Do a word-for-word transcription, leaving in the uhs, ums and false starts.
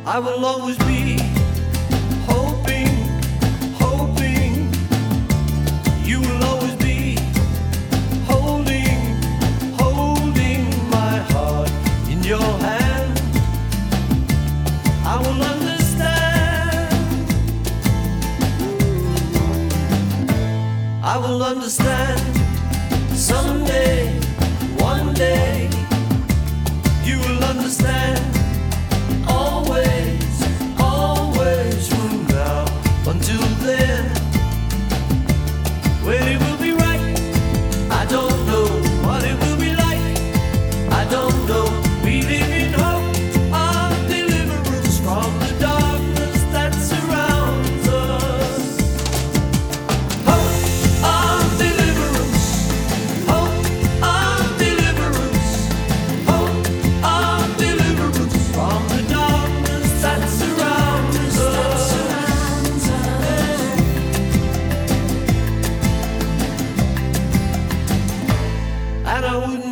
I will always be hoping, hoping. You will always be holding, holding my heart in your hand. I will understand. I will understand someday, one day. You will understand. Always, always from now until then. When it will be right, I don't know. What it will be like, I don't know. We live in hope of deliverance from the darkness that surrounds us. Hope of deliverance, hope of deliverance, hope of deliverance from the darkness that surrounds us. And I wouldn't